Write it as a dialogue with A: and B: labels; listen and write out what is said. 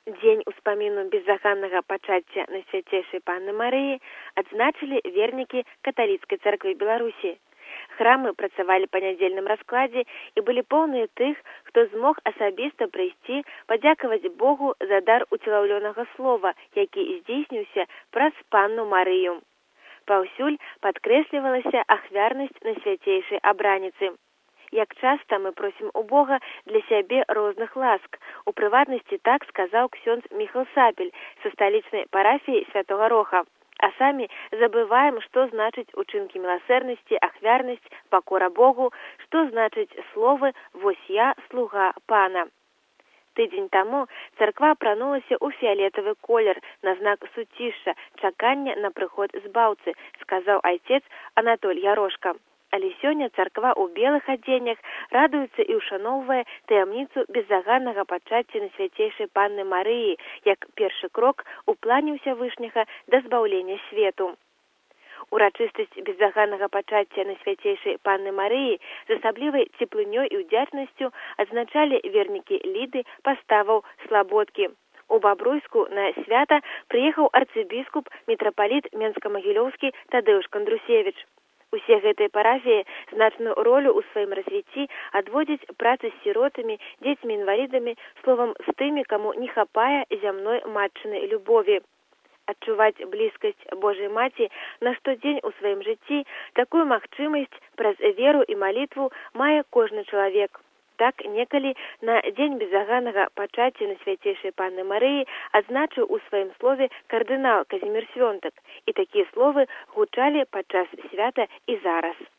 A: Дзень успаміну беззаганнага пачацця Найсвяцейшай Панны Марыі адзначылі вернікі каталіцкай царквы Беларусі. Храмы працавалі па нядзельным раскладзе і былі поўныя тых, хто змог асабіста прыйсці падзякаваць Богу за дар уцелаўлёнага слова, які здзейсніўся праз Панну Марыю. Паўсюль падкрэслівалася ахвярнасць Найсвяцейшай абраніцы. Як часта мы просім у Бога для сябе розных ласк. У прыватнасці так сказаў ксёндз Міхал Сапель са сталічнай парафіі Святога Роха. А самі забываем, што значыць учынкі міласэрнасці, ахвярнасць, пакора Богу, што значыць словы «Вось я, слуга Пана». Тыдзень таму царква апранулася ў фіялетавы колер на знак суцішша, чакання на прыход збаўцы, сказаў айцец Анатоль Ярошка. Але сёння царква ў белых адзеннях радуецца і ўшаноўвае таямніцу беззаганнага пачацця Найсвяцейшай Панны Марыі як першы крок у плане Ўсявышняга да збаўлення свету. Урачыстасць беззаганнага пачацця Найсвяцейшай Панны Марыі з асаблівай цеплынёй і ўдзячнасцю адзначалі вернікі Ліды паставаў Слабодкі. У Бабруйску на свята прыехаў арцыбіскуп мітрапаліт Менска-Магілёўскі Тадэўш Кандрусевіч. Усе гэтыя парафіі значную ролю ў сваім развіцці адводзяць працы з сіротамі, дзецьмі-інвалідамі, словам, з тымі, каму не хапае зямной матчынай любові. Адчуваць блізкасць Божай Маці на штодзень у сваім жыцці, такую магчымасць праз веру і малітву мае кожны чалавек. Так некалі на дзень беззаганнага пачацця Найсвяцейшай Панны Марыі адзначыў у сваім слове кардынал Казімір Свёнтак, і такія словы гучалі падчас свята і зараз.